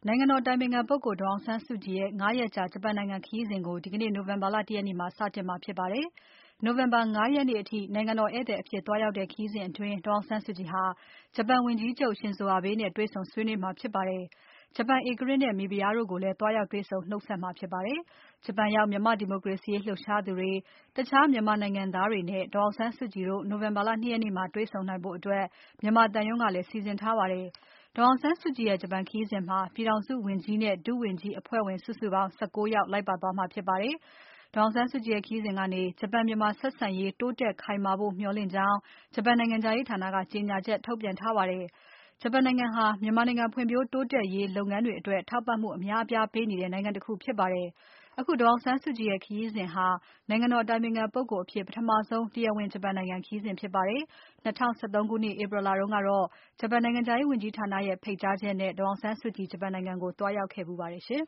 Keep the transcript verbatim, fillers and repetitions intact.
နိုင်ငံတော်အတိုင်ပင်ခံပုဂ္ဂိုလ် ဒေါ်အောင်ဆန်းစုကြည်ရဲ့ ၅ ရက်ကြာ ဂျပန်နိုင်ငံခရီးစဉ်ကို ဒီကနေ့ နိုဝင်ဘာလ ၁ ရက်နေ့မှာ စတင်မှာဖြစ်ပါတယ်။ နိုဝင်ဘာ ၅ ရက်နေ့အထိ နိုင်ငံတော်ဧည့်သည်အဖြစ်သွားရောက်တဲ့ ခရီးစဉ်အတွင်း ဒေါ်အောင်ဆန်းစုကြည်ဟာ ဂျပန်ဝန်ကြီးချုပ် Shinzo Abe နဲ့တွေ့ဆုံဆွေးနွေးမှာဖြစ်ပါတယ်။ ဂျပန်ဧကရာဇ်နဲ့ မိဖုရားတို့ကိုလည်း သွားရောက်တွေ့ဆုံနှုတ်ဆက်မှာဖြစ်ပါတယ်။ ဂျပန်ရောက် မြန်မာ့ဒီမိုကရေစီရေးလှုပ်ရှားသူတွေ၊ တခြားမြန်မာနိုင်ငံသားတွေနဲ့ ဒေါ်အောင်ဆန်းစုကြည်တို့ နိုဝင်ဘာ ၂ ရက်နေ့မှာ တွေ့ဆုံနိုင်ဖို့ မြန်မာသံရုံးကလည်း စီစဉ်ထားပါတယ်။ ဒေါ်အောင်ဆန်းစုကြည်ရဲ့ ဂျပန်ခရီးစဉ်မှာ ပြည်ထောင်စုဝန်ကြီးနဲ့ ဒုဝန်ကြီးအဖွဲ့ဝင် စုစုပေါင်း ၁၉ ယောက်လိုက်ပါသွားမှာဖြစ်ပါတယ်။ ဒေါ်အောင်ဆန်းစုကြည်ရဲ့ ခရီးစဉ်ကနေ ဂျပန်မြန်မာဆက်ဆံရေးတိုးတက်ခိုင်မာဖို့ မျှော်လင့်ကြောင်း ဂျပန်နိုင်ငံခြားရေးဌာနက ကြေညာချက်ထုတ်ပြန်ထားပါတယ်။ ဂျပန်နိုင်ငံဟာ မြန်မာနိုင်ငံဖွံ့ဖြိုးတိုးတက်ရေးလုပ်ငန်းတွေအတွက် ထောက်ပံ့မှုအများအပြားပေးနေတဲ့ နိုင်ငံတခုဖြစ်ပါတယ်။ အခုဒေါ်အောင်ဆန်းစုကြည်ရဲ့ ခရီးစဉ်ဟာ နိုင်ငံတော်အတိုင်ပင်ခံပုဂ္ဂိုလ်အဖြစ် ပထမဆုံး တရားဝင် ဂျပန်နိုင်ငံခရီးစဉ်ဖြစ်ပါတယ်။ ၂၀၁၃ ခုနှစ် ဧပြီလတုန်းကတော့ ဂျပန်နိုင်ငံခြားရေးဝန်ကြီးဌာနရဲ့ ဖိတ်ကြားချက်နဲ့ ဒေါ်အောင်ဆန်းစုကြည် ဂျပန်နိုင်ငံကို သွားရောက်ခဲ့ဖူးပါတယ်ရှင်